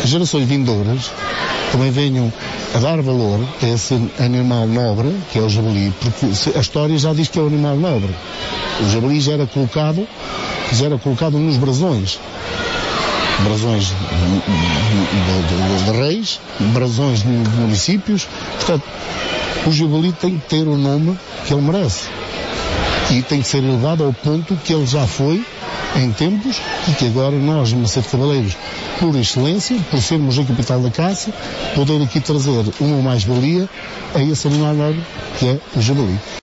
gerações vindouras também venham a dar valor a esse animal nobre, que é o jabali, porque a história já diz que é o animal nobre. O jabali já era colocado nos brasões de reis, brasões de municípios. Portanto, o jabali tem que ter o nome que ele merece e tem que ser elevado ao ponto que ele já foi em tempos e que agora nós, Macedo Cavaleiros, por excelência, por sermos a capital da caça, poder aqui trazer uma mais-valia a esse animal nobre que é o jabali.